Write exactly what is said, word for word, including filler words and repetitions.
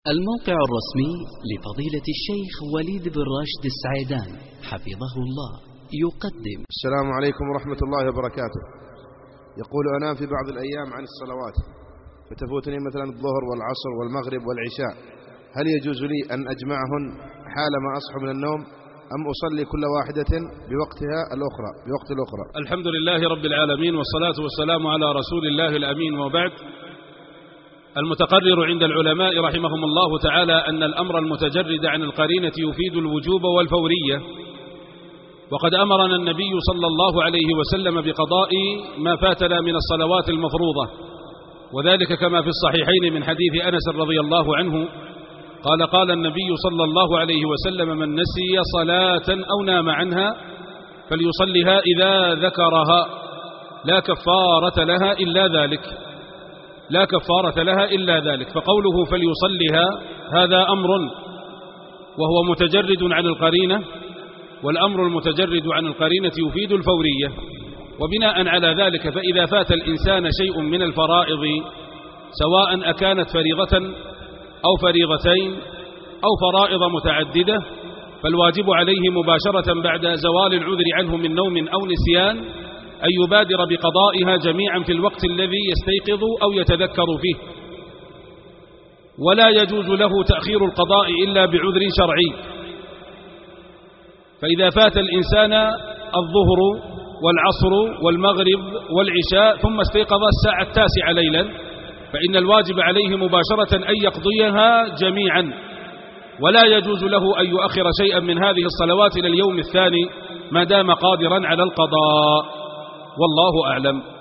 الموقع الرسمي لفضيلة الشيخ وليد بن راشد السعيدان حفظه الله يقدم. السلام عليكم ورحمة الله وبركاته. يقول أنام في بعض الأيام عن الصلوات فتفوتني مثلا الظهر والعصر والمغرب والعشاء، هل يجوز لي أن أجمعهن حالما أصحى من النوم أم أصلي كل واحدة بوقتها الأخرى بوقت الأخرى؟ الحمد لله رب العالمين، والصلاة والسلام على رسول الله الأمين، وبعد. المتقرر عند العلماء رحمهم الله تعالى أن الأمر المتجرد عن القرينة يفيد الوجوب والفورية، وقد أمرنا النبي صلى الله عليه وسلم بقضاء ما فاتنا من الصلوات المفروضة، وذلك كما في الصحيحين من حديث أنس رضي الله عنه قال قال النبي صلى الله عليه وسلم: من نسي صلاة أو نام عنها فليصلها إذا ذكرها لا كفارة لها إلا ذلك لا كفارة لها إلا ذلك. فقوله فليصلها هذا أمر وهو متجرد عن القرينة، والأمر المتجرد عن القرينة يفيد الفورية، وبناء على ذلك فإذا فات الإنسان شيء من الفرائض سواء أكانت فريضة أو فريضتين أو فرائض متعددة، فالواجب عليه مباشرة بعد زوال العذر عنه من نوم أو نسيان أن يبادر بقضائها جميعا في الوقت الذي يستيقظ أو يتذكر فيه، ولا يجوز له تأخير القضاء إلا بعذر شرعي. فإذا فات الإنسان الظهر والعصر والمغرب والعشاء ثم استيقظ الساعة التاسعة ليلا، فإن الواجب عليه مباشرة أن يقضيها جميعا، ولا يجوز له أن يؤخر شيئا من هذه الصلوات إلى اليوم الثاني ما دام قادرا على القضاء، والله أعلم.